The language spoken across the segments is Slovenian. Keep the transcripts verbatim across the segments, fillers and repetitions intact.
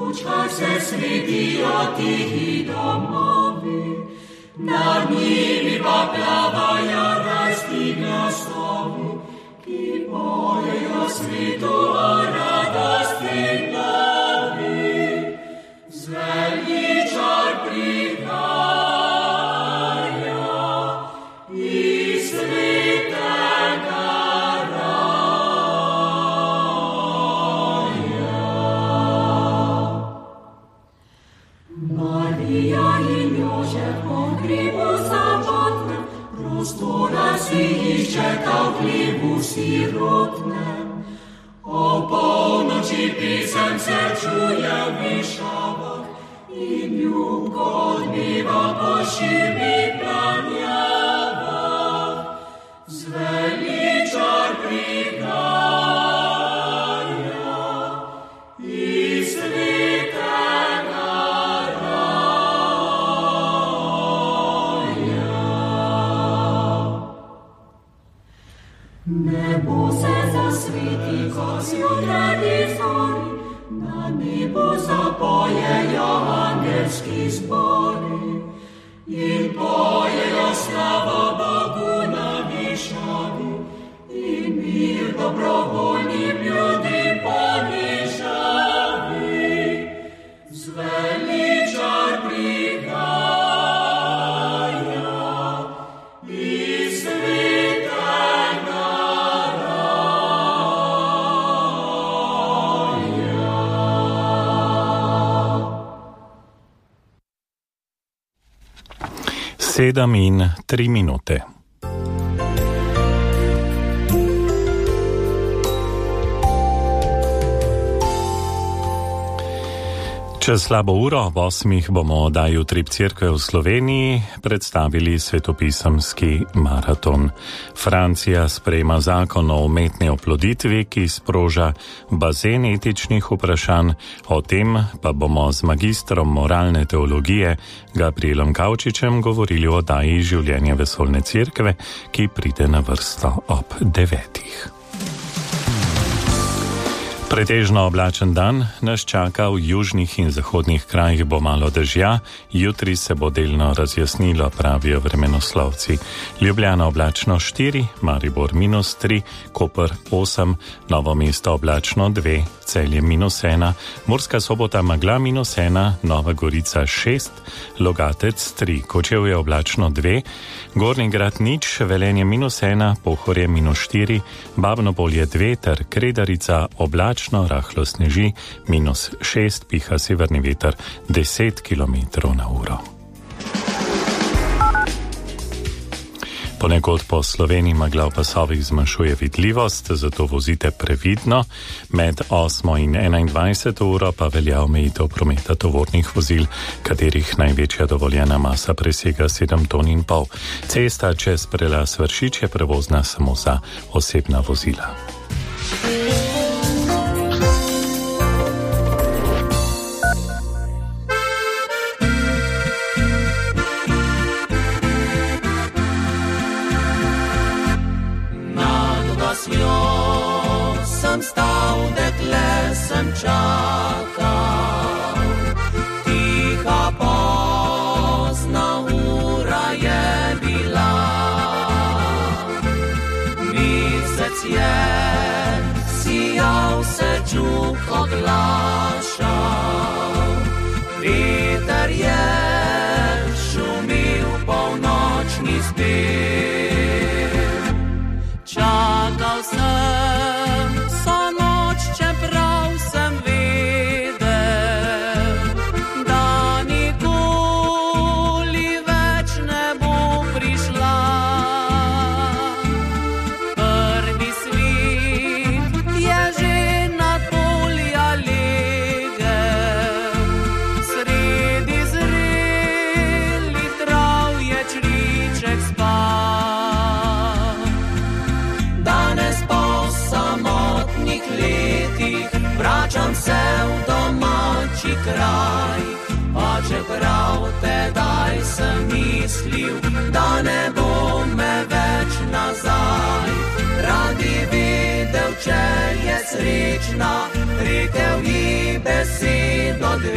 lučkah se sredijo tihi domovi, nad njimi pa plavajo rajski glasovi, ki pojejo svitu o radosti novi. Zveličar prihaja iz svetega raja. Marija in Jožef po hribu samotnem, prostora si iščeta v hlebu sirotnem. O polnoči pisem se čuje v višavah in ljubko odbiva po širnih planjavah. Zveličar prihaja iz svetega raja. Nebo se zasveti, ko zjutrajni zori, na nebu zapojejo angelski zbori in pojejo slavo Bogu na višavi in mir dobrovoljnim ljudim ponižavi. Zveličar prihaja iz svetega Sedem in tri minute. Čez slabo uro ob osmih bomo oddaji Utrip Cerkve v Sloveniji predstavili svetopisemski maraton. Francija sprejema zakon o umetni oploditvi, ki sproža bazen etičnih vprašanj. O tem pa bomo z magistrom moralne teologije Gabrielom Kavčičem govorili o oddaji Življenje vesoljne cerkve, ki pride na vrsto ob devetih. Pretežno oblačen dan nas čaka, v južnih in zahodnih krajih bo malo dežja, jutri se bo delno razjasnilo, pravijo vremenoslovci. Ljubljana oblačno štiri, Maribor minus tri, Koper osem, Novo mesto oblačno dve, Celje minus ena, Murska Sobota megla minus ena, Nova Gorica šest, Logatec tri, Kočevje oblačno dve, Gornji Grad nič, Velenje minus ena, Pohorje minus štiri, Babno Polje dve ter Kredarica oblačno, rahlo sneži, minus šest, piha severni veter deset kilometrov na uro. Ponekod po Sloveniji megla v pasovih zmanjšuje vidljivost, zato vozite previdno. Med osmo in enaindvajseto uro pa velja omejitev prometa tovornih vozil, katerih največja dovoljena masa presega sedem ton in pol. Cesta čez prelaz Vršič je prevozna samo za osebna vozila. Sem stal, dekle sem čakal, tiha pozna ura je bila. Mesec je sijal, se čuk oglašal, veter je šumil polnočni spev. Čakal sem vso noč, čeprav sem vedel, da nikoli več ne bo prišla. Prvi svit je že nad polja legel, sredi zrelih trav je čriček spal. Vračam se v domači kraj, pa čeprav tedaj sem mislil, da ne bo me več nazaj. Rad bi videl, če je srečna, rekel ji besedo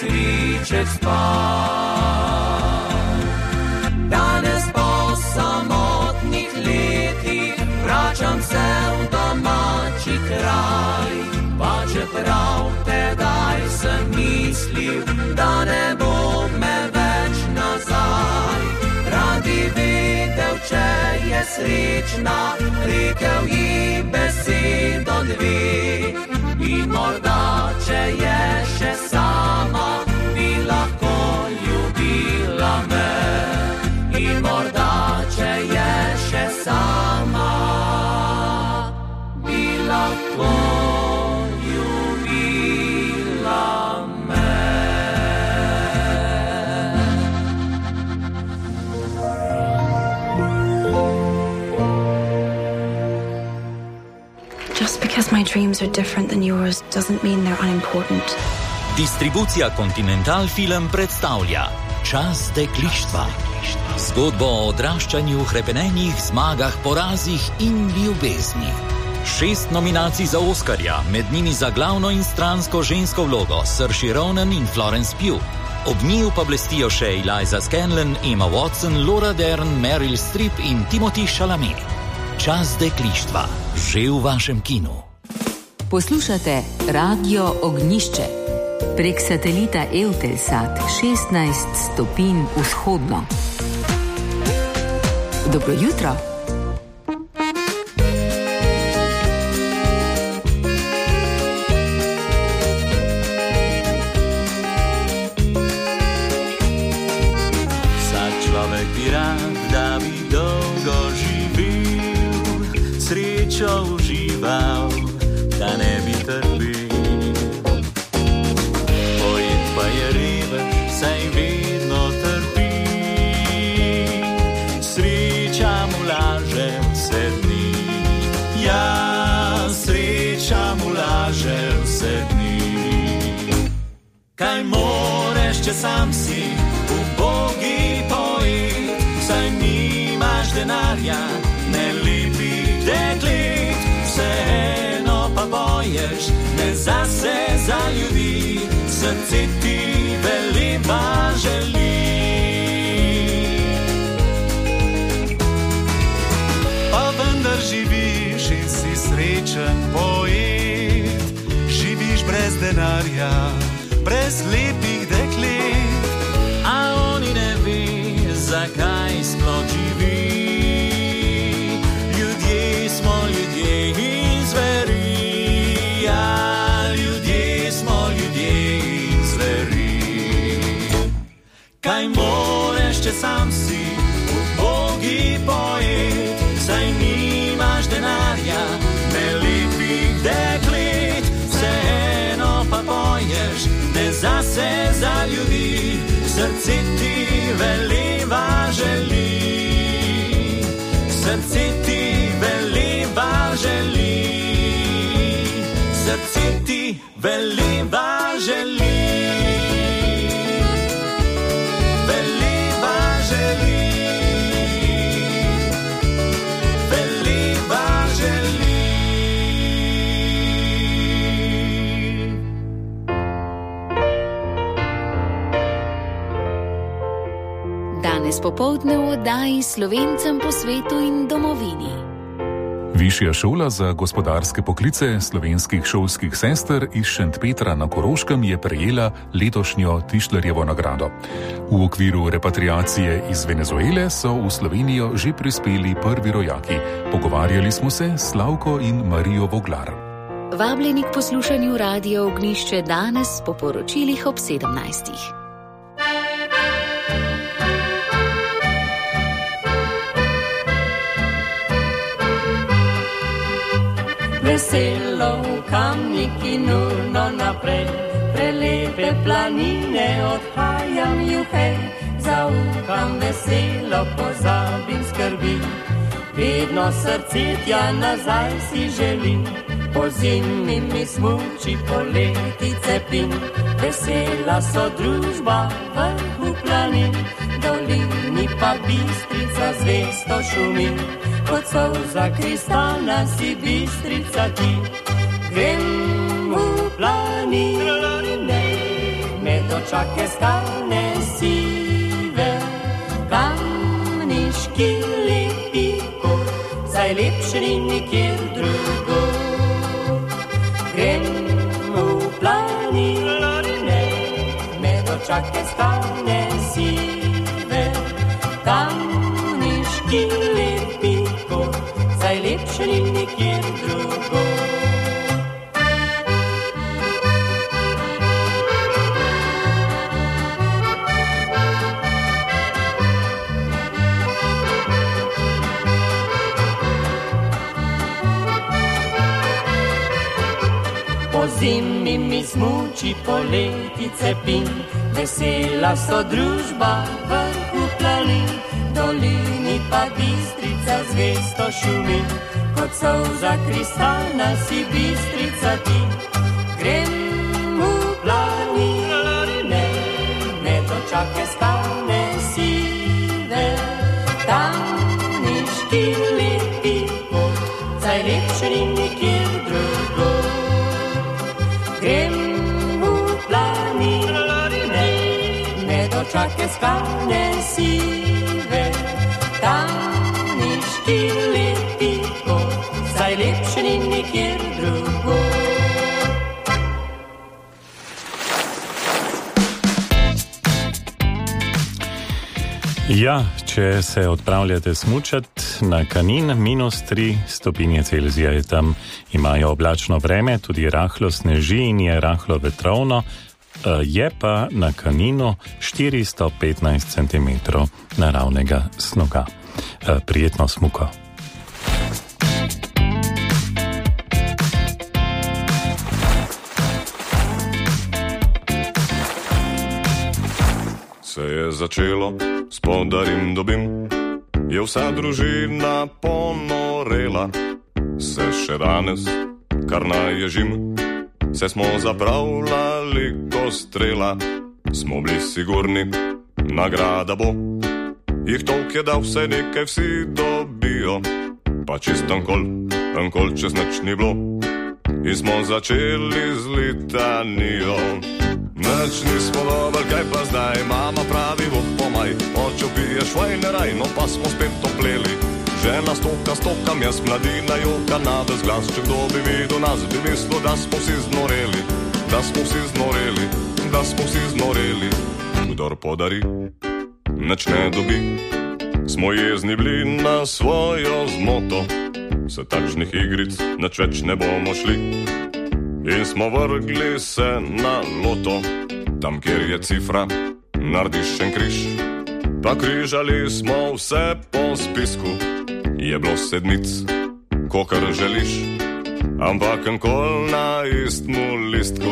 sviček spal. Danes po samotnih letih vračam se v domači kraj, pa čeprav tedaj sem mislil, da ne bo me več nazaj. Rad bi videl, če je srečna, rekel ji besedo dve. In morda, če je še sama, bi lahko ljubila me. In morda, če je še sama, bi lahko ljubila me. Just because my dreams are different than yours doesn't mean they're unimportant. Distribucija Continental Film predstavlja Čas deklištva. Zgodbo o odraščanju, hrepenenjih, zmagah, porazih in ljubezni. Šest nominacij za Oskarja, med njimi za glavno in stransko žensko vlogo Saoirse Ronan in Florence Pugh. Ob njiju pa blestijo še Eliza Scanlon, Emma Watson, Laura Dern, Meryl Streep in Timothée Chalamet. Čas deklištva, že v vašem kinu. Poslušate Radio Ognjišče prek satelita Eutelsat šestnajst stopinj vzhodno. Dobro jutro. Vsak človek bi rad, da bi dolgo živel, srečo užival, da ne bi trpel. Pojet pa je revež, saj vedno trpi. Sreča mu laže vse dni. Ja, sreča mu laže vse dni. Kaj moreš, če sam si ubogi pojet, saj nimaš denarja, ne lepih deklet, vseeno pa boješ, ne zase, za ljudi, srce ti veleva želi. Pa vendar živiš in si srečen pojet, živiš brez denarja, brez lepih deklet, a oni ne ve, zakaj sploh živi. Ljudje smo ljudje in zveri, ja, ljudje smo ljudje in zveri. Kaj moreš, če sam si ubogi pojet, saj nimaš denarja, ne lepih deklet, vseeno pa poješ, ne zase, za ljudi, srce ti veleva želi. Srce ti veleva želi. Srce ti veleva želi. Veleva želi. Veleva želi. Danes popoldne v oddaji Slovencem po svetu in domovini. Višja šola za gospodarske poklice slovenskih šolskih sester iz Šentpetra na Koroškem je prejela letošnjo Tišlerjevo nagrado. V okviru repatriacije iz Venezuele so v Slovenijo že prispeli prvi rojaki. Pogovarjali smo se s Slavko in Marijo Voglar. Vabljeni k poslušanju Radio Ognjišče danes po poročilih ob sedemnajstih. Veselo v Kamniki nurno naprej, prelepe planine odhajam juhej, zaukam veselo, pozabim skrbi, vedno srce tja nazaj si želim, po zimi mi smuči, poleti cepim, vesela so družba vrhu planin, dolini pa Bistrica zvesto šumi. Kot solza kristana si Bistrica ti, grem v planine, med očmi medočake skalne sive, kamniški lepi kot, saj lepši ni nikjer drugo. Grem v planine, medočake skalne sive, kamniški lepi kot, saj lepši ni nikjer drugo. Po zimi mi smuči, poleti cepin, vesela so družba vrhu planin, dolini pa Bistrica zvesto šumi, kot solza kristalna si Bistrica ti. Grem v planine, medočake skalne sive, tamniški lepi kot, saj lepši ni nikjer drugo. Grem v planine, medočake skalne sive, tamniški lepi kot, saj lepši ni nikjer drugo. Ja, če se odpravljate smučat na Kanin, minus tri stopinje Celzija je tam, imajo oblačno vreme, tudi rahlo sneži in je rahlo vetrovno, je pa na Kaninu štiristo petnajst centimetrov naravnega snoga. Prijetno smuko. Se je začelo, spodarim dobim, je vsa družina ponorela. Se še danes kar naježim, se smo zapravljali ko strela. Smo bili sigurni, nagrada bo, jih tolk je da vse nekaj vsi dobijo. Pa čist ankol, ankol čez nič ni bilo, in smo začeli z litanijo. Nič nismo dobili, kaj pa zdaj, mama pravi, bo pomaj, oče piješ vajne raj, no pa smo spet topleli. Žena stoka, stokam, jaz mladina joka na ves glas, če kdo bi videl nas, bi mislil, da smo vsi znoreli, da smo vsi znoreli, da smo vsi znoreli. Kdor podari, nič ne dobi, smo jezni bili na svojo zmoto, se takšnih igric nič več ne bomo šli. In smo vrgli se na loto, tam kjer je cifra, narediš en križ. Pa križali smo vse po spisku, je bilo sedmic, kokar želiš, ampak enkol na istmu listku.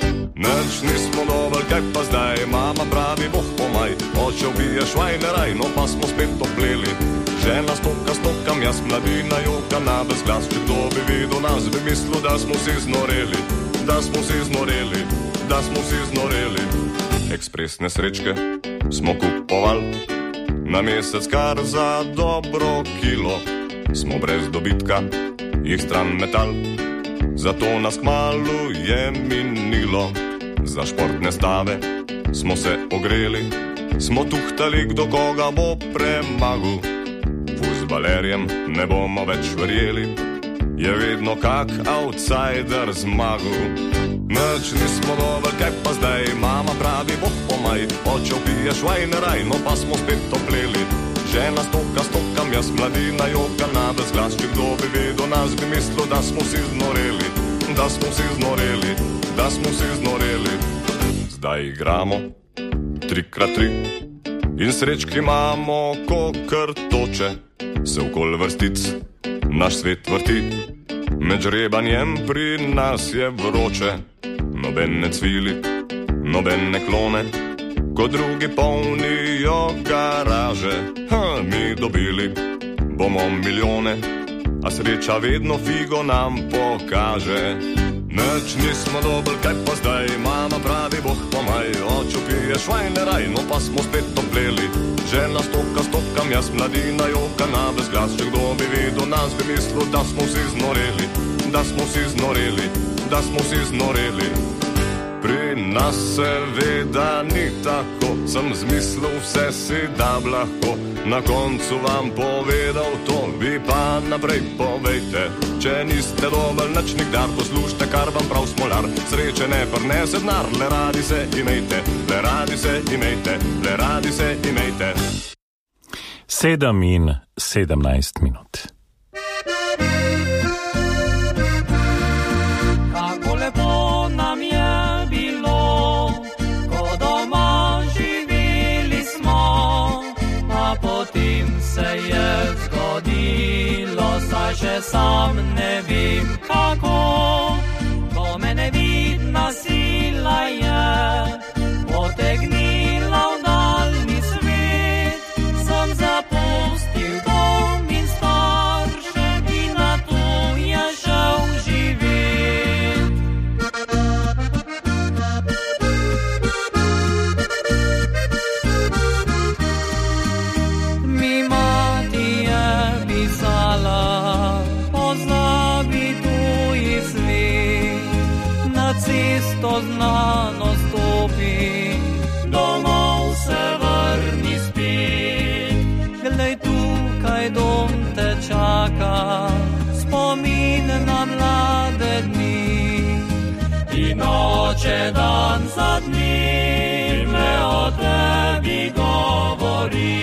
Nič nismo dobili, kaj pa zdaj, mama pravi, boh pomaj, oče ubiješ vajne raj, no pa smo spet topleli. Žena stoka, stokam, jaz mladina joka na ves glas, če kdo bi videl nas, bi mislil, da smo vsi znoreli, da smo vsi znoreli, da smo vsi znoreli. Ekspresne srečke smo kupovali, na mesec kar za dobro kilo. Smo brez dobitka, jih stran metal, zato nas kmalu je minilo. Za športne stave smo se ogreli, smo tuhtali, kdo koga bo premagal. Fuzbalerjem ne bomo več verjeli, je vedno kak outsider zmagal. Nič nismo dobili, kaj pa zdaj, mama pravi, boh pomaj, oče upiješ vajne raj, no pa smo spet topleli. Žena stoka, stokam, jaz mladina joka na ves glas, če kdo bi vedel nas, bi mislil, da smo vsi znoreli, da smo vsi znoreli, da smo vsi znoreli. Zdaj igramo trikrat tri in srečki imamo kokr toče, se okol vrstic naš svet vrti, med žrebanjem pri nas je vroče. Nobene cvili, nobene klone, ko drugi polnijo garaže. Ha, mi dobili bomo milijone, a sreča vedno figo nam pokaže. Nič nismo dobili, kaj pa zdaj, mama pravi, boh pomaj, oče piješ vajne raj, no pa smo spet topleli. Žena stoka, stokam, jaz mladina joka na ves glas, če kdo bi videl nas, bi mislil, da smo vsi znoreli, da smo vsi znoreli, da smo vsi znoreli. Pri nas seveda ni tako, sem zmislil vse si da lahko. Na koncu vam povedal to, vi pa naprej povejte. Če niste dovolj nič nikdar, poslušajte, kar vam prav smolar. Sreče ne prnese denar, le radi se imejte, le radi se imejte, le radi se imejte. Sedem in sedemnajst minut. Kako lepo nam je bilo, ko doma živeli smo, a potem se je zgodilo, saj še sam ne vem kako. Ko me nevidna sila je potegnila v daljni svet, sem zapustil dom in starše in na tuje šel živet. Mi mati je pisala, pozabi tuji svet, na cesto znano stopi, domov se vrni spet. Glej, tukaj dom te čaka, spomin na mlade dni, in oče dan za dni me o tebi govori.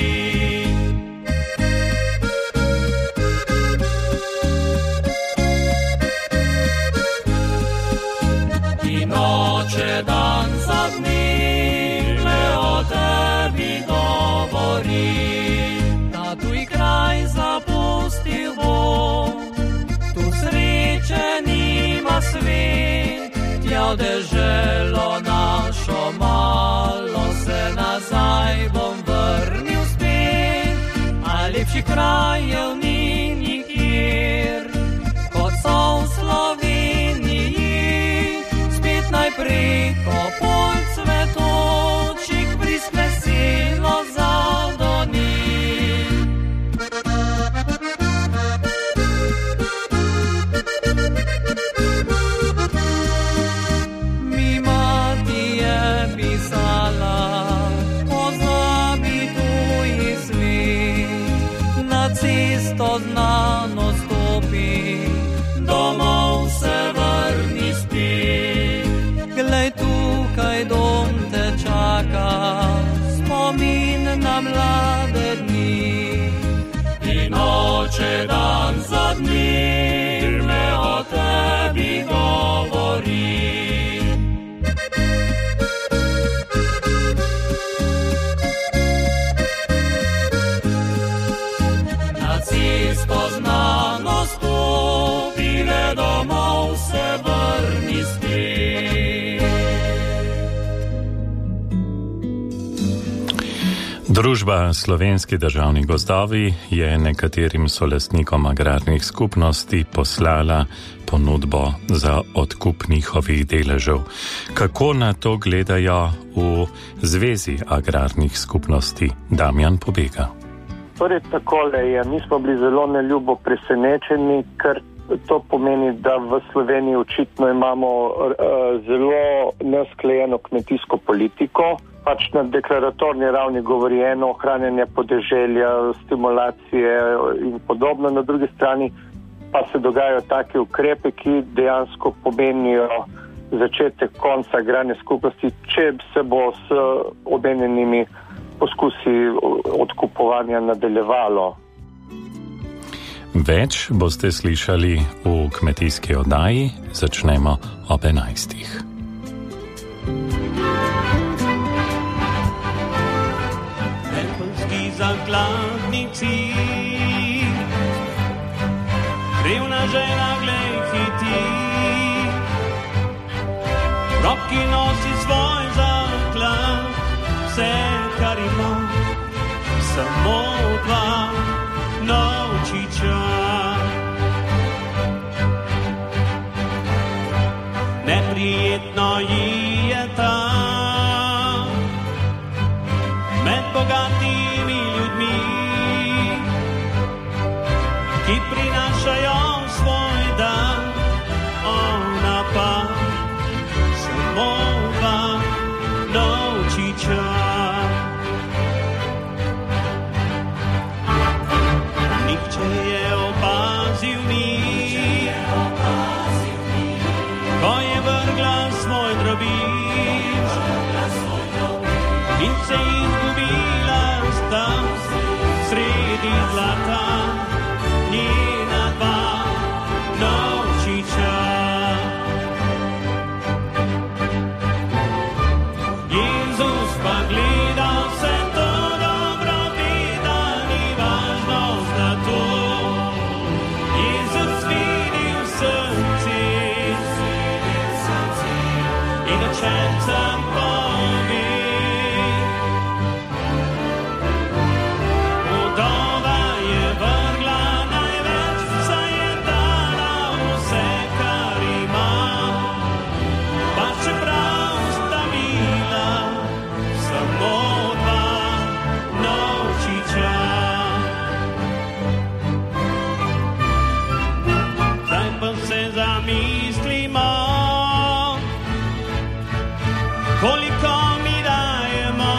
In oče dan za dni me o tebi govori. Da tuj kraj zapustil bom, tu sreče nima svet, tja v deželo našo malo se nazaj bom vrnil spet. A lepših krajev ni nikjer, kot so v Sloveniji, spet najpreko pol cvetočih priskne silo zadoni. Mi mati je pisala, pozabi tuji svet, na cesto znano stopi, domov se vrni spet. Glej, tukaj dom te čaka, spomin na mlade dni, in oče dan za dni me o tebi govori. Na cesto znano stopi, le domov se vrni spet. Družba Slovenski državni gozdovi je nekaterim solastnikom agrarnih skupnosti poslala ponudbo za odkup njihovih deležev. Kako na to gledajo v Zvezi agrarnih skupnosti? Damjan Pobega. Torej takole je, mi smo bili zelo neljubo presenečeni, ker to pomeni, da v Sloveniji očitno imamo uh, zelo nesklejeno kmetijsko politiko. Pač na deklaratorni ravni govori eno, ohranjanje podeželja, stimulacije in podobno. Na drugi strani pa se dogajajo take ukrepe, ki dejansko pomenijo začetek konca agrarne skupnosti, če se bo s omenjenimi poskusi odkupovanja nadaljevalo. Več boste slišali v kmetijski oddaji, začnemo ob enajstih. Zakladnici, revna žena glej hiti, roki nosi svoj zaklad, vse kar ima, samo dva novčiča. Neprijetno ji je tam, med bogatimi ljudmi, ki prinašajo svoj dan, ona pa samo učencem povi. Udova je vrgla največ, saj je dala vse, kar ima. Pa čeprav sta bila samo dva novčiča. Zdaj pa se zamislimo, koliko mi dajemo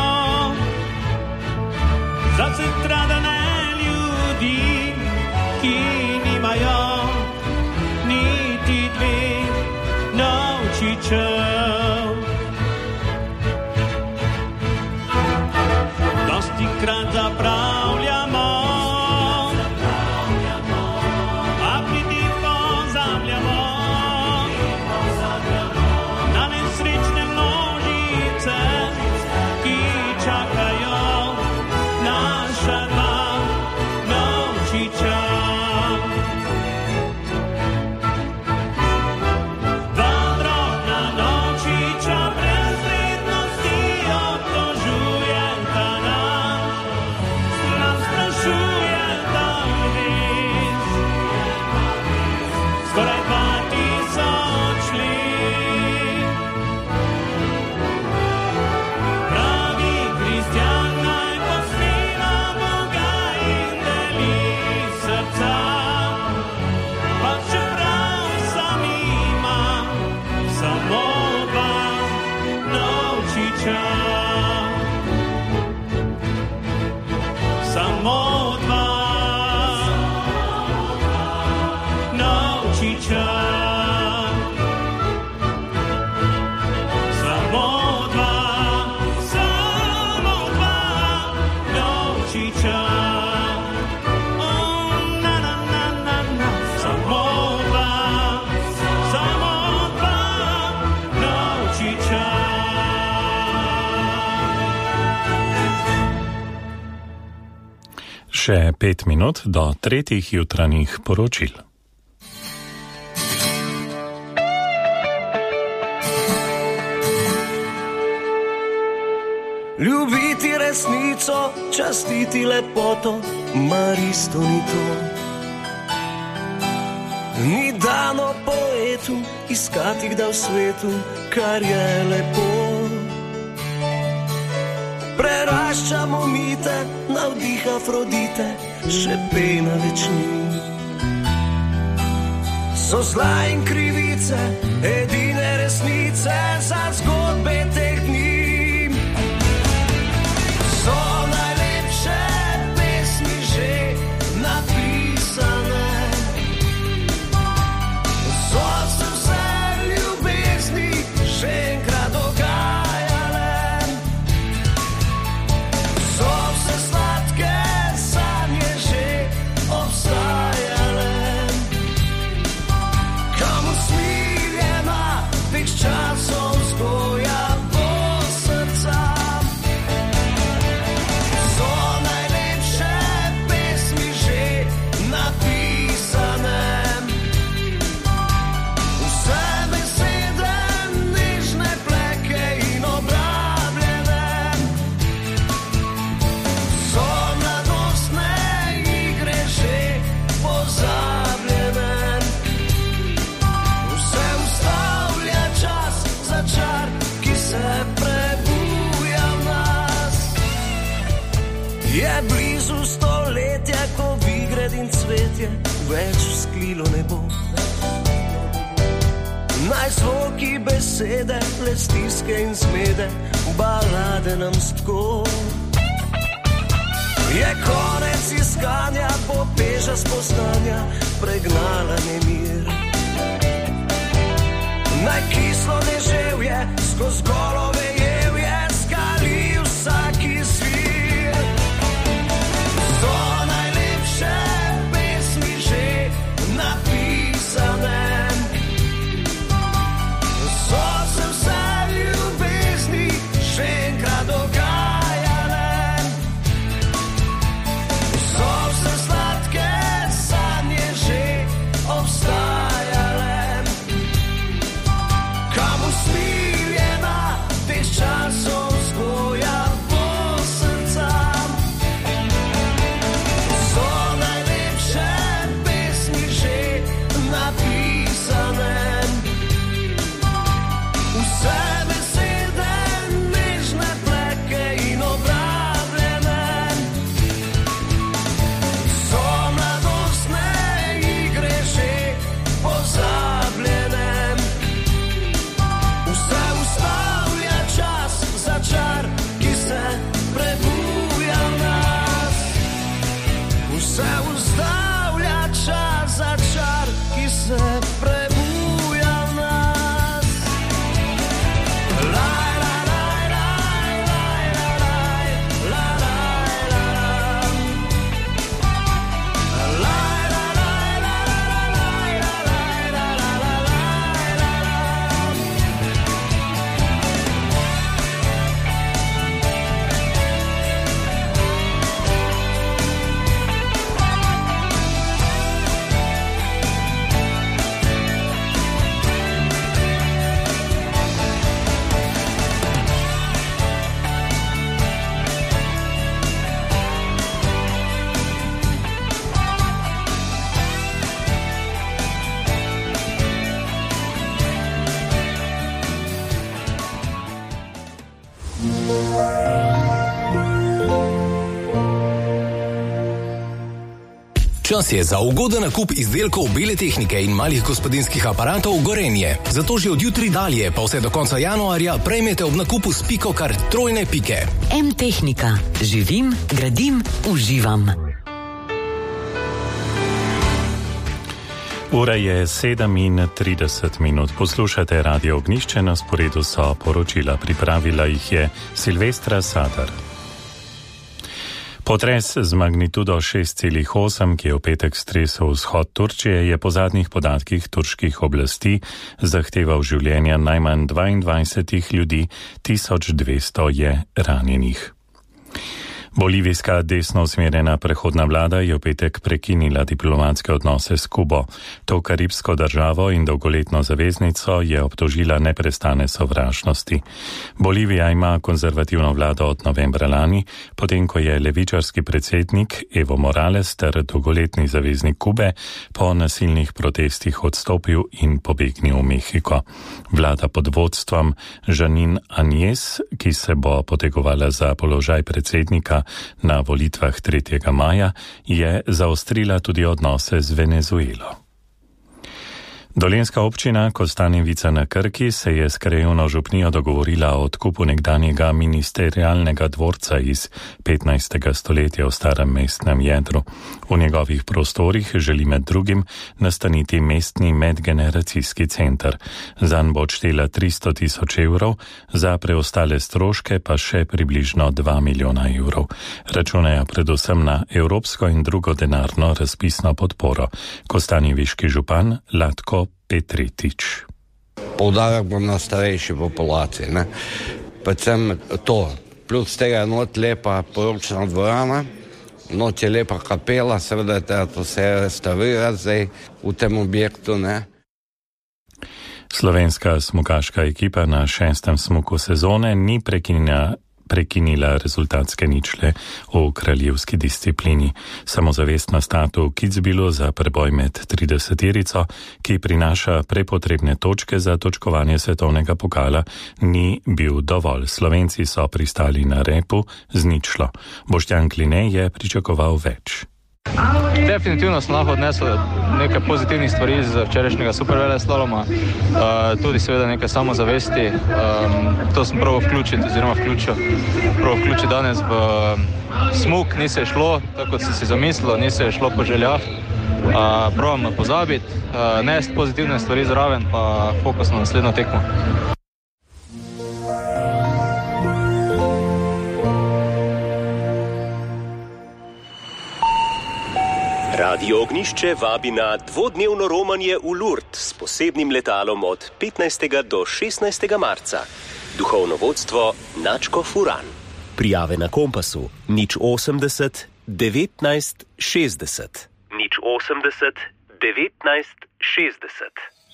za sestradane ljudi, ki nimajo niti dveh novčičev. Dostikrat zapravljamo, a priti pozabljamo na nesrečne množice, ki čakajo naša dva novčiča. Dva drobna novčiča brez vrednosti obtožujeta nas, nam sprašujeta res. Skoraj dva tisoč let. Pravi kristjan naj posmela Boga in deli srca, pa čeprav sam ima samo dva novčiča. Samo dva novčiča. Samo dva, samo dva novčiča. Oh, na, na, na, na, na. Samo dva, samo dva novčiča. Še pet minut do tretjih jutranjih poročil. Ljubiti resnico, častiti lepoto, mar isto ni to. Ni dano poetu iskati kdaj v svetu, kar je lepo. Preraščamo mite, navdih Afrodite, še pena večni. So zla in krivice, edine resnice za zgodbe teh dni. So najlepše pesmi že napisane, so se vse ljubezni že enkrat dogajale, so vse sladke sanje že obstajale. Kam usmiljena teh časov vzgoja bo srca. So najlepše pesmi že napisane, vse besede nežne pleke in obrabljene. So mladostne igre že pozabljene, vse ustavlja čas za čar, ki se prebuja v nas. Je blizu stoletja, ko vigred in cvetje več vzklilo ne bo. Naj zvoki besede, le stiske in zmede, balade nam stko. Je konec iskanja, popeža spoznanja, pregnala nemir. Naj kislo deževje, skozi golove jevje, skali vsaki svir. So najlepše pesmi že napisane, so se vse ljubezni še enkrat dogajale, so vse sladke sanje že obstajale. Čas je za ugoden nakup izdelkov bele tehnike in malih gospodinjskih aparatov Gorenje. Zato že od jutri dalje, pa vse do konca januarja, prejmete ob nakupu s piko kar trojne pike. M-Tehnika. Živim, gradim, uživam. Ura je sedemintrideset minut. Poslušate Radio Ognjišče, na sporedu so poročila. Pripravila jih je Silvestra Sadar. Potres z magnitudo šest celih osem, ki je v petek stresel vzhod Turčije, je po zadnjih podatkih turških oblasti zahteval življenja najmanj dvaindvajset ljudi, tisoč dvesto je ranjenih. Bolivijska desno usmerjena prehodna vlada je v petek prekinila diplomatske odnose s Kubo. To karibsko državo in dolgoletno zaveznico je obtožila neprestane sovražnosti. Bolivija ima konzervativno vlado od novembra lani, potem ko je levičarski predsednik Evo Morales ter dolgoletni zaveznik Kube po nasilnih protestih odstopil in pobegnil v Mehiko. Vlada pod vodstvom Žanin Anjes, ki se bo potegovala za položaj predsednika na volitvah tretjega maja, je zaostrila tudi odnose z Venezuelo. Dolenjska občina Kostanjevica na Krki se je s krajevno župnijo dogovorila o odkupu nekdanjega ministerialnega dvorca iz petnajstega stoletja v starem mestnem jedru. V njegovih prostorih želi med drugim nastaniti mestni medgeneracijski center. Zanj bo odštela tristo tisoč evrov, za preostale stroške pa še približno dva milijona evrov. Računajo predvsem na evropsko in drugo denarno razpisno podporo. Kostanjeviški župan Latko Petretič. Poudarek bom na starejši populaciji, ne. Predvsem to, plus tega je not lepa poročna dvorana, not je lepa kapela, seveda je treba to vse restaurirati zdaj v tem objektu, ne. Slovenska smukaška ekipa na šestem smuku sezone ni prekinila prekinila rezultatske ničle v kraljevski disciplini. Samozavest na startu v Kitzbühelu za preboj med trideseterico, ki prinaša prepotrebne točke za točkovanje svetovnega pokala, ni bil dovolj. Slovenci so pristali na repu z ničlo. Boštjan Kline je pričakoval več. Definitivno sem lahko odnesel nekaj pozitivnih stvari iz včerajšnjega superveleslaloma, uh, tudi seveda nekaj samozavesti. Um, to sem probal vključiti, oziroma vključil, probal vključiti danes v smuk, ni se šlo, tako kot sem si zamislil, ni se šlo po željah. Uh, probam pozabiti, uh, nesti pozitivne stvari zraven, pa fokus na naslednjo tekmo. Radio Ognjišče vabi na dvodnevno romanje v Lourdes s posebnim letalom od petnajstega do šestnajstega marca. Duhovno vodstvo Načko Furan. Prijave na Kompasu nič osemdeset devetnajst šestdeset. nič osemdeset devetnajst šestdeset.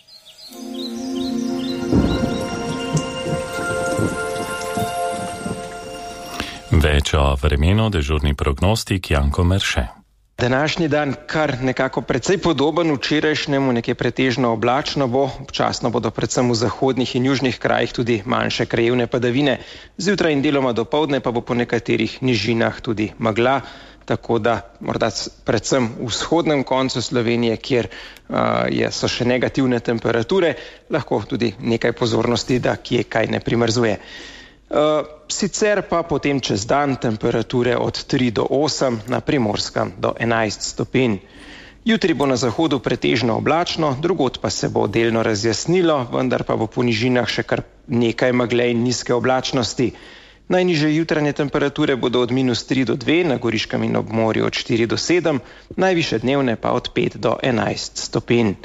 Več o vremenu dežurni prognostik Janko Merše. Današnji dan kar nekako precej podoben včerajšnjemu, nekje pretežno oblačno bo, občasno bodo predvsem v zahodnih in južnih krajih tudi manjše krajevne padavine, zjutraj in deloma dopoldne pa bo po nekaterih nižinah tudi megla, tako da morda predvsem v vzhodnem koncu Slovenije, kjer uh, je, so še negativne temperature, lahko tudi nekaj pozornosti, da kje kaj ne primrzuje. Uh, sicer pa potem čez dan temperature od tri do osem, na Primorskem do enajst stopinj. Jutri bo na zahodu pretežno oblačno, drugod pa se bo delno razjasnilo, vendar pa bo po nižinah še kar nekaj megle in nizke oblačnosti. Najnižje jutranje temperature bodo od minus tri do dve, na Goriškem in ob morju od štiri do sedem, najvišje dnevne pa od pet do enajst stopinj.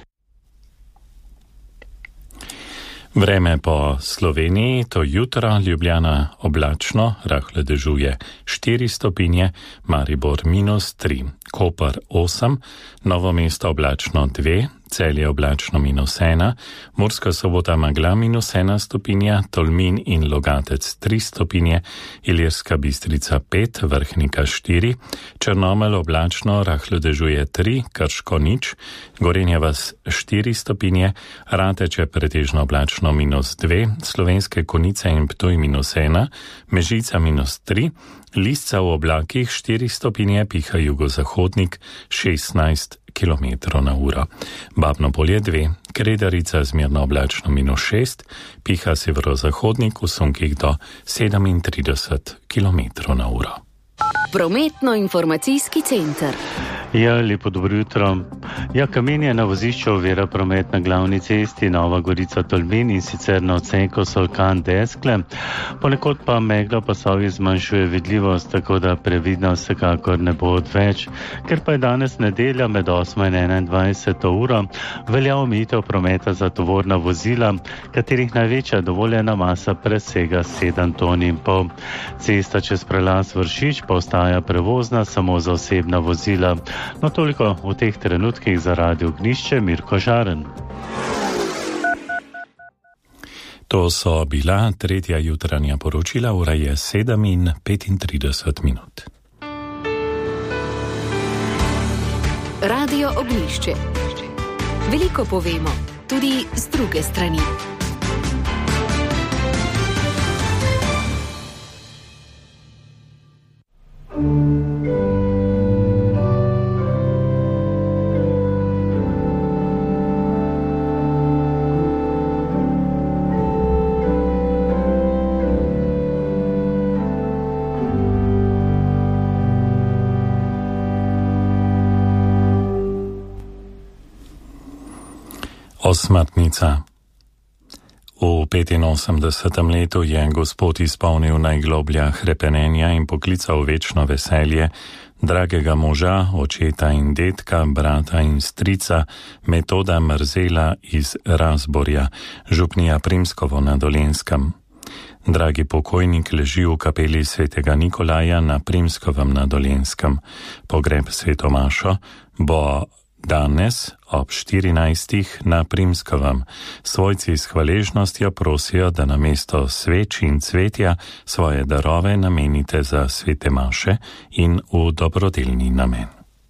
Vreme po Sloveniji, to jutro Ljubljana oblačno, rahle dežuje štiri stopinje, Maribor minus tri, Koper osem, Novo mesto oblačno dve, Celje oblačno minus ena, Murska Sobota megla minus ena stopinja, Tolmin in Logatec tri stopinje, Ilirska Bistrica pet, Vrhnika štiri, Črnomelj oblačno, rahlo dežuje tri, Krško nič, Gorenja vas štiri stopinje, Rateče pretežno oblačno minus dve, Slovenske Konjice in Ptuj minus ena, Mežica minus tri, Lisca v oblakih štiri stopinje, piha jugozahodnik šestnajst kilometrov na uro. Babno Polje dve, Kredarica zmerno oblačno minus šest, piha severozahodnik v sunkih do sedemintrideset kilometrov na uro. Prometno-informacijski center. Ja, lepo dobro jutro. Ja, kamenje na vozišču ovira promet na glavni cesti Nova Gorica Tolmin in sicer na odseku Solkan Deskle. Ponekod pa megla pasovi zmanjšuje vidljivost, tako da previdno vsekakor ne bo odveč. Ker pa je danes nedelja med osmo in enaindvajseto uro, velja omejitev prometa za tovorna vozila, katerih največja dovoljena masa presega sedem ton in pol. Cesta čez prelaz Vršič pa ostaja prevozna samo za osebna vozila. No, toliko v teh trenutkih za Radio Ognjišče, Mirko Žaren. To so bila tretja jutranja poročila, ura je sedem in petintrideset minut. Radio Ognjišče. Veliko povemo, tudi z druge strani. Osmrtnica. V petinosemdesetem letu je Gospod izpolnil najgloblja hrepenenja in poklical večno veselje dragega moža, očeta in dedka, brata in strica Metoda Mrzela iz Razborja, župnija Primskovo na Dolenjskem. Dragi pokojnik leži v kapeli svetega Nikolaja na Primskovem na Dolenjskem. Pogreb svetomašo bo danes ob štirinajstih na Primskovem. Svojci s hvaležnostjo prosijo, da namesto sveč in cvetja svoje darove namenite za svete maše in v dobrodelni namen.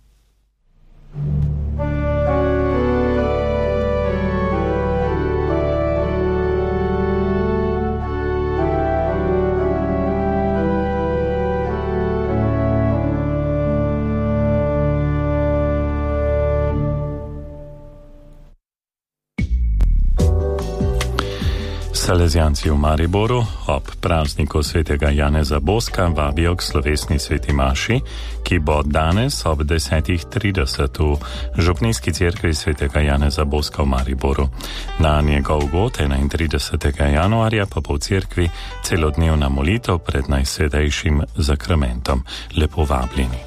Salezijanci v Mariboru ob prazniku svetega Janeza Boska vabijo k slovesni sveti maši, ki bo danes ob desetih trideset v župnijski cerkvi svetega Janeza Boska v Mariboru. Na njegov god enaintridesetega januarja pa bo v cerkvi celodnevna molitev pred najsvetejšim zakramentom. Lepo vabljeni.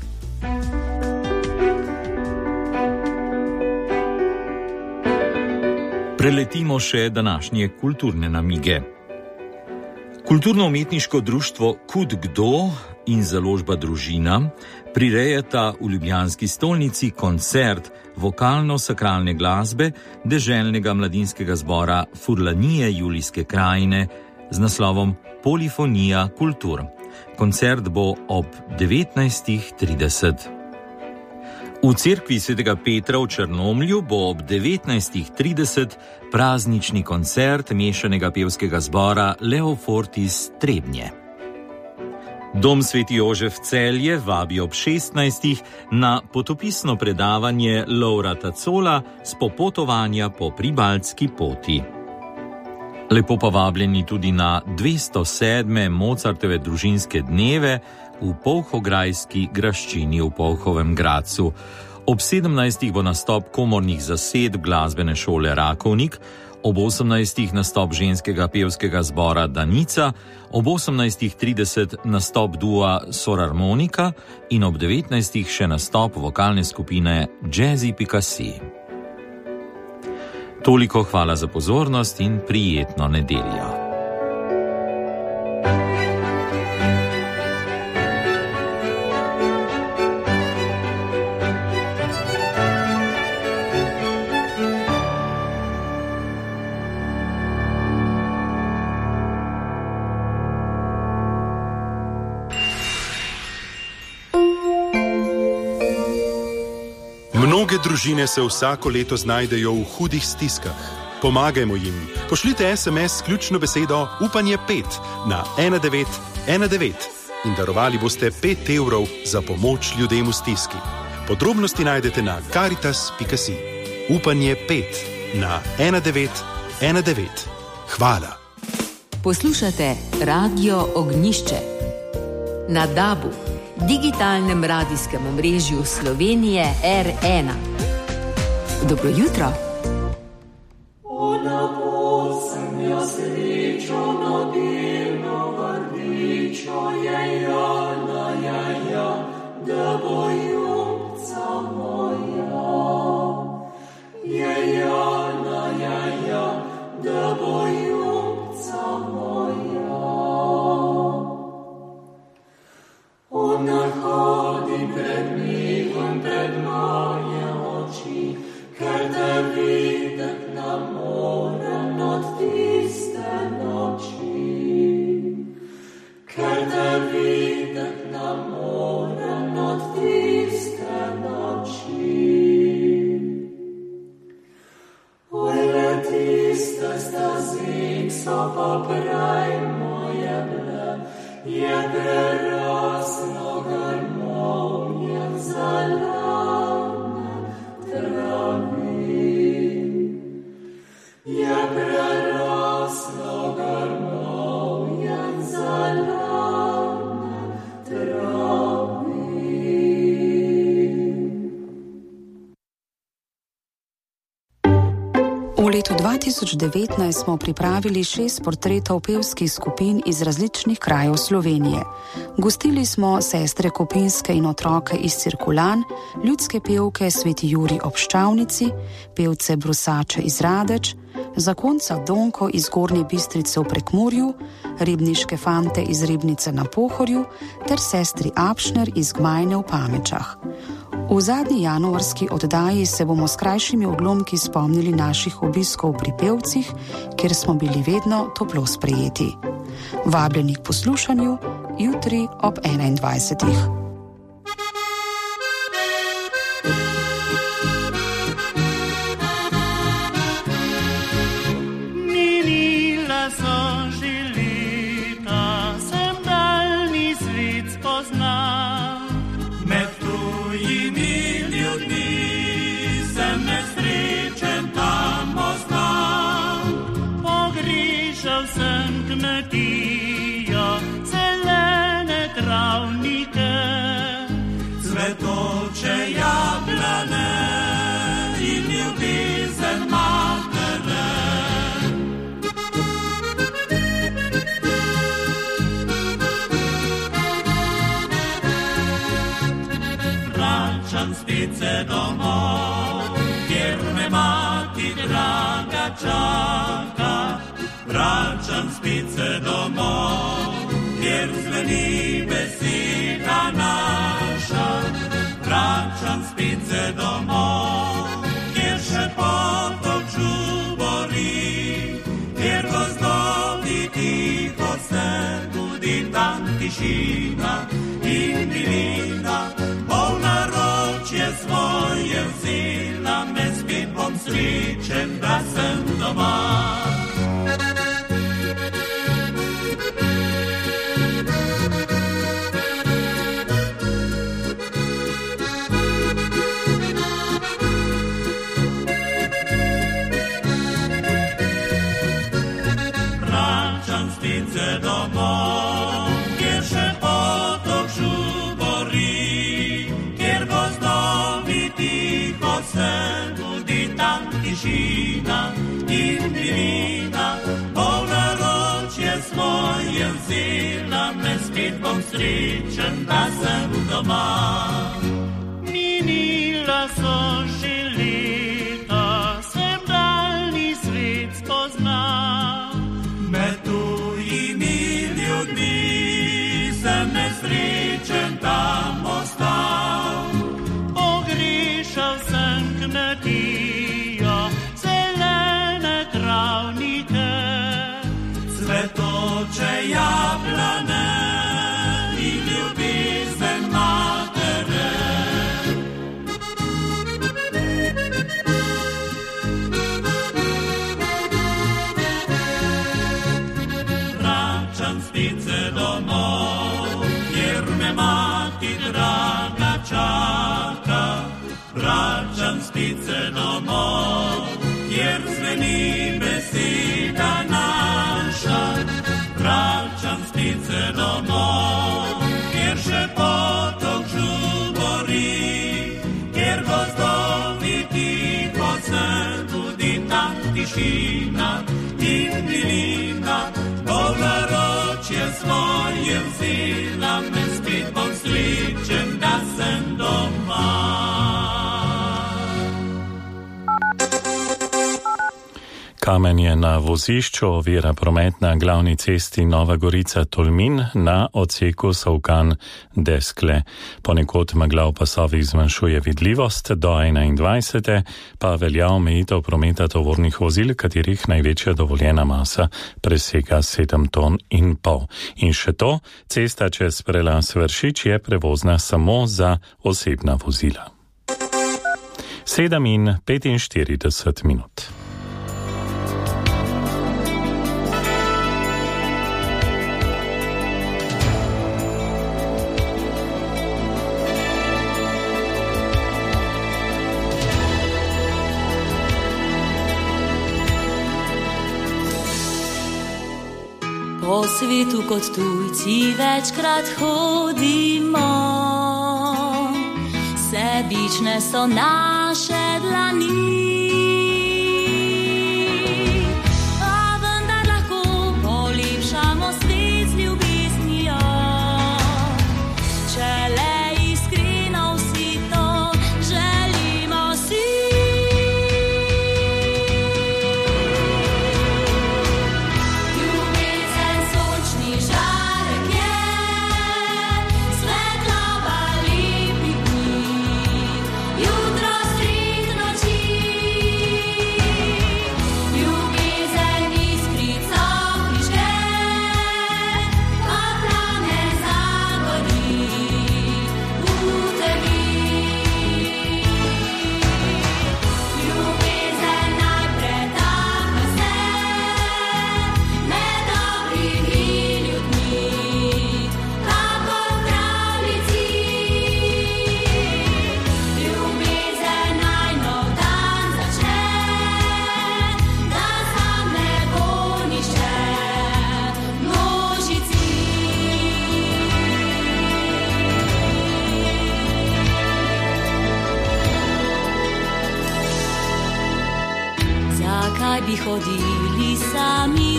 Preletimo še današnje kulturne namige. Kulturno-umetniško društvo Kud Kdo in založba Družina prirejata v ljubljanski stolnici koncert vokalno-sakralne glasbe deželnega mladinskega zbora Furlanije Julijske krajine z naslovom Polifonija kultur. Koncert bo ob devetnajstih trideset. V cerkvi svetega Petra v Črnomlju bo ob devetnajstih trideset praznični koncert mešanega pevskega zbora Leofortis Trebnje. Dom Sveti Jožef Celje vabi ob šestnajstih na potopisno predavanje Lovra Tacola s popotovanja po Pribaltski poti. Lepo pa vabljeni tudi na dvesto sedme Mozartove družinske dneve v Polhograjski graščini v Polhovem Gradcu. Ob sedemnajstih bo nastop komornih zasedb glasbene šole Rakovnik, ob osemnajstih nastop ženskega pevskega zbora Danica, ob osemnajstih trideset nastop dua Sorarmonika in ob devetnajstih še nastop vokalne skupine Jazzy Picasso. Toliko hvala za pozornost in prijetno nedeljo. Mnoge družine se vsako leto znajdejo v hudih stiskah. Pomagajmo jim. Pošljite es em es s ključno besedo Upanje pet na ena devet ena devet in darovali boste pet evrov za pomoč ljudem v stiski. Podrobnosti najdete na karitas pika si. Upanje pet na ena devet ena devet. Hvala. Poslušate Radio Ognišče na Dabu, digitalnem radijskem omrežju Slovenije er ena. Dobro jutro. V letu dva tisoč devetnajst smo pripravili šest portretov pevskih skupin iz različnih krajev Slovenije. Gostili smo sestre Kopinske in otroke iz Cirkulan, ljudske pevke Sveti Jurij ob Ščavnici, pevce Brusače iz Radeč, zakonca Donko iz Gornje Bistrice v Prekmurju, ribniške fante iz Ribnice na Pohorju ter sestri Apšner iz Gmajne v Pamečah. V zadnji januarski oddaji se bomo s krajšimi odlomki spomnili naših obiskov pri pevcih, kjer smo bili vedno toplo sprejeti. Vabljeni k poslušanju jutri ob enaindvajsetih. Cvetoče jablane in ljubezen matere. Vračam spet se domov, kjer me mati draga čaka. Vračam spet se domov, kjer zveni beseda naša. Vračam spet se domov, kjer še potok žubori, kjer gozdovi tiho se budi tam tišina in milina. Polna ročje svoje vzela, me spet bom srečen, da sem doma. Tišina in milina, polna ročje svoje vzela, me spet bom srečen, da sem doma. Minila so že leta, sem daljni svet spoznal. Med tujimi ljudmi sem nesrečen tam ostal. Pogrešal sem kmetijo, cvetoče jablane in ljubezen matere. spet domov, kjer me mati draga čaka. Vračam spet domov, kjer zveni beseda naša. Vračam spet domov, kjer še potok žubori, kjer gozdovi tiho se tudi tam tišina in milina. Bogoročje svoje vzela, me spet bom srečen, da sem doma. Kamenje na vozišču ovira promet na glavni cesti Nova Gorica-Tolmin na odseku Solkan-Deskle. Ponekod megla v pasovih zmanjšuje vidljivost, do enaindvajsete pa velja omejitev prometa tovornih vozil, katerih največja dovoljena masa presega sedem ton in pol. In še to, cesta čez prelaz Vršič je prevozna samo za osebna vozila. sedem in petinštirideset minut. Po svetu kot tujci večkrat hodimo, sebične so naše dlani. A vendar lahko polepšamo svet z ljubeznijo, če le iskreno vsi to želimo si. Zakaj bi hodili sami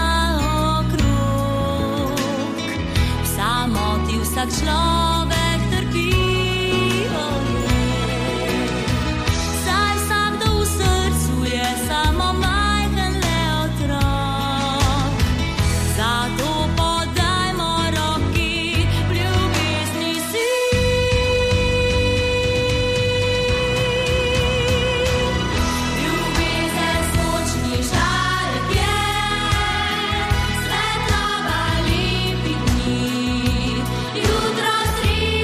naokrog, v samoti vsak človek trpi. Saj vsakdo v srcu je samo majhen le otrok, zato podajmo roki v ljubezni si. Jutro sri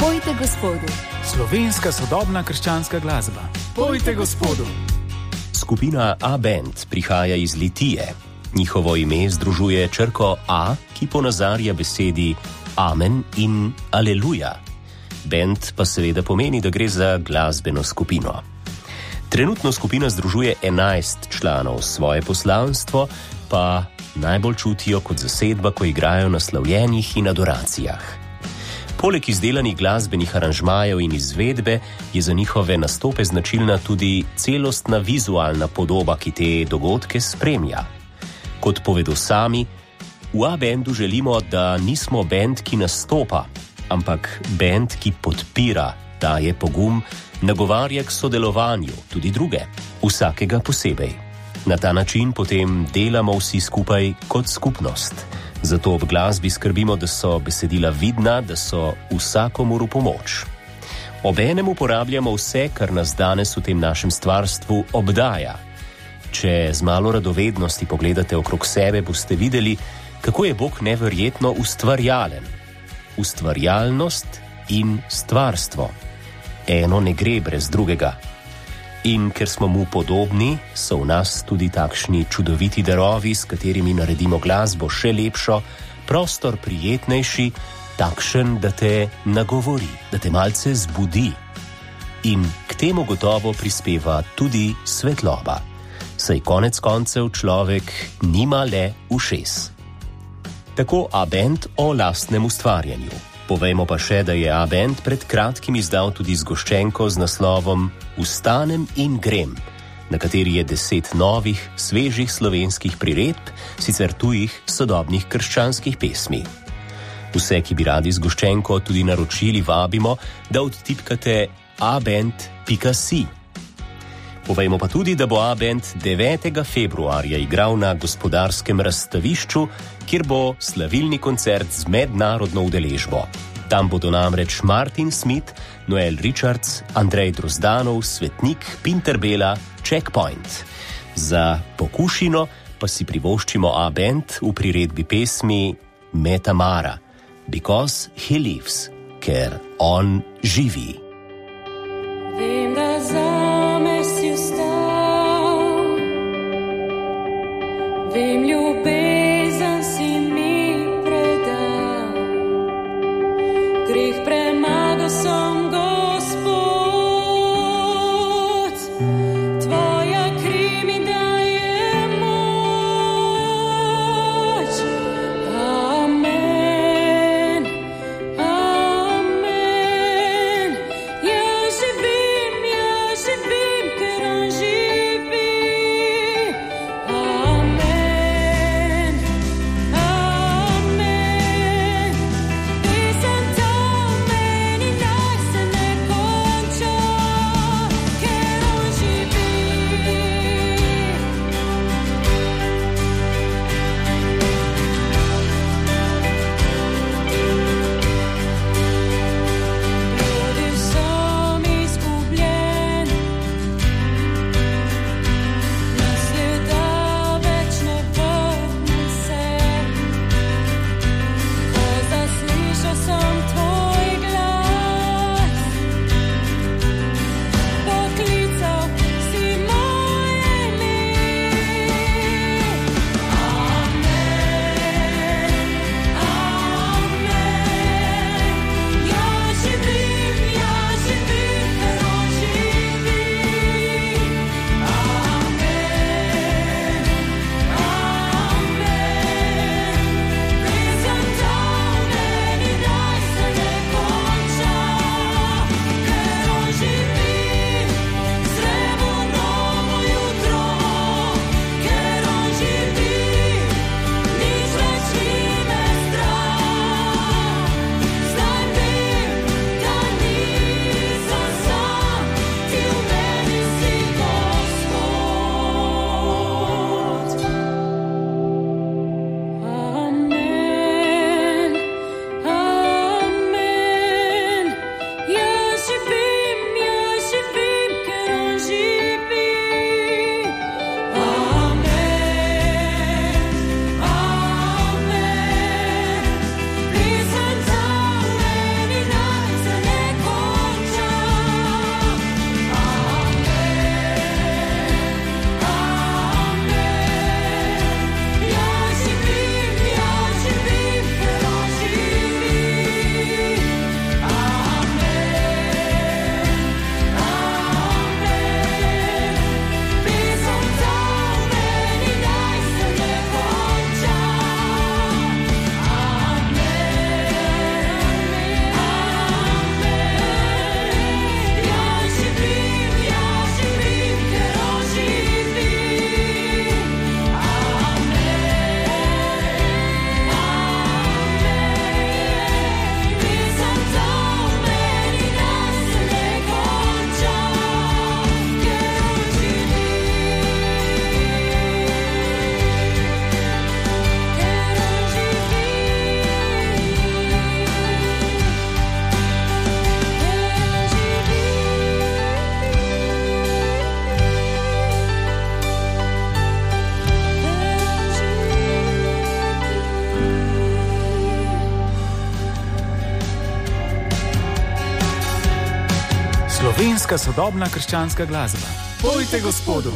Pojte Gospodu. Slovenska sodobna krščanska glasba. Pojte Gospodu. Skupina A-Band prihaja iz Litije. Njihovo ime združuje črko A, ki ponazarja besedi Amen in Aleluja. Band pa seveda pomeni, da gre za glasbeno skupino. Trenutno skupina združuje enajst članov, svoje poslanstvo pa najbolj čutijo kot zasedba, ko igrajo na slavljenjih in adoracijah. Poleg izdelanih glasbenih aranžmajev in izvedbe je za njihove nastope značilna tudi celostna vizualna podoba, ki te dogodke spremlja. Kot povedo sami, v A-Bandu želimo, da nismo band, ki nastopa, ampak band, ki podpira, daje pogum, nagovarja k sodelovanju, tudi druge, vsakega posebej. Na ta način potem delamo vsi skupaj kot skupnost. Zato ob glasbi skrbimo, da so besedila vidna, da so vsakomur v pomoč. Obenem uporabljamo vse, kar nas danes v tem našem stvarstvu obdaja. Če z malo radovednosti pogledate okrog sebe, boste videli, kako je Bog neverjetno ustvarjalen. Ustvarjalnost in stvarstvo. Eno ne gre brez drugega. In ker smo mu podobni, so v nas tudi takšni čudoviti darovi, s katerimi naredimo glasbo še lepšo, prostor prijetnejši, takšen, da te nagovori, da te malce zbudi. In k temu gotovo prispeva tudi svetloba. Saj konec koncev človek nima le ušes. Tako A-Band o lastnem ustvarjanju. Povejmo pa še, da je A-Band pred kratkim izdal tudi zgoščenko z naslovom Vstanem in grem, na kateri je deset novih, svežih slovenskih priredb, sicer tujih, sodobnih krščanskih pesmi. Vse, ki bi radi zgoščenko tudi naročili, vabimo, da odtipkate aband pika si. Povejmo pa tudi, da bo A-Band devetega februarja igral na Gospodarskem razstavišču, kjer bo slavilni koncert z mednarodno udeležbo. Tam bodo namreč Martin Smith, Noel Richards, Andrej Drozdanov, Svetnik, Pinterbela, Checkpoint. Za pokušino pa si privoščimo A-Band v priredbi pesmi Metamara, Because he lives, ker on živi. Vem, da zame si vstal, vem, ljubezen si mi predal, greh premagal sem, Gospod, tvoja kri mi daje moč. Amen, amen, Slovenska sodobna krščanska glasba. Pojte Gospodu!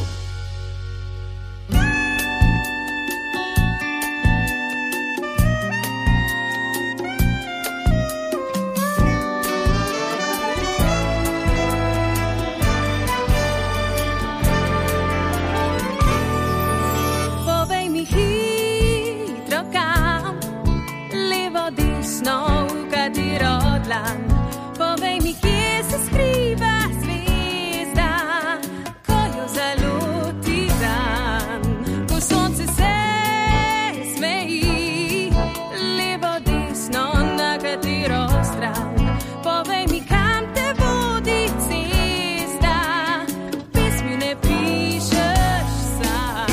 Povej mi, kje se skriva zvezda, ko jo zaluti dan, ko sonce se smeji, levo, desno, na katero stran. Povej mi, kam te vodi cesta, pesmi ne pišeš sam.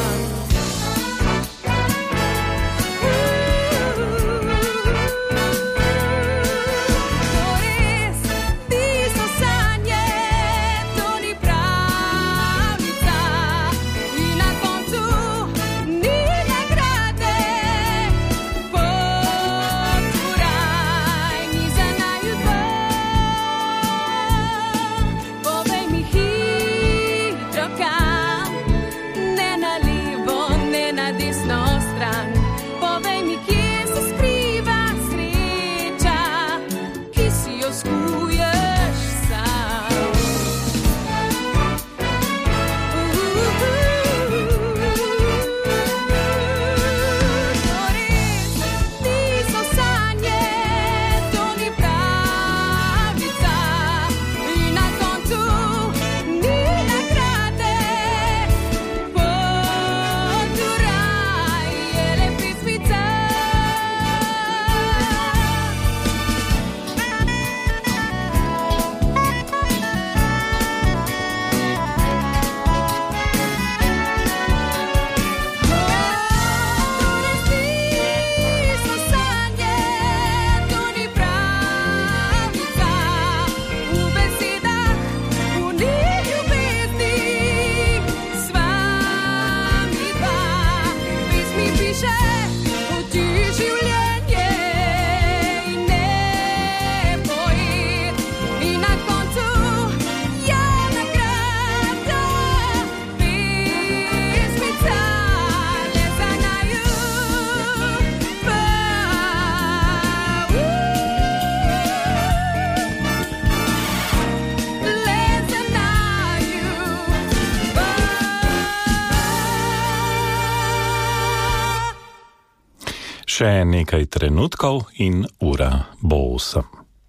Še nekaj trenutkov in ura bo osem.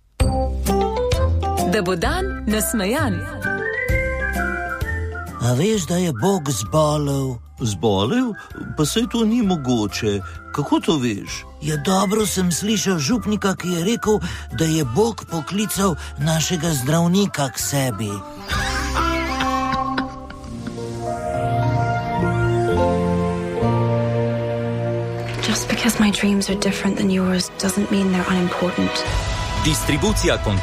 Da bo dan nasmejan. A veš, da je Bog zbolel? Zbolel? Pa saj to ni mogoče. Kako to veš? Ja, dobro sem slišal župnika, ki je rekel, da je Bog poklical našega zdravnika k sebi. Just because my dreams are different than yours doesn't mean they're unimportant. Distribucija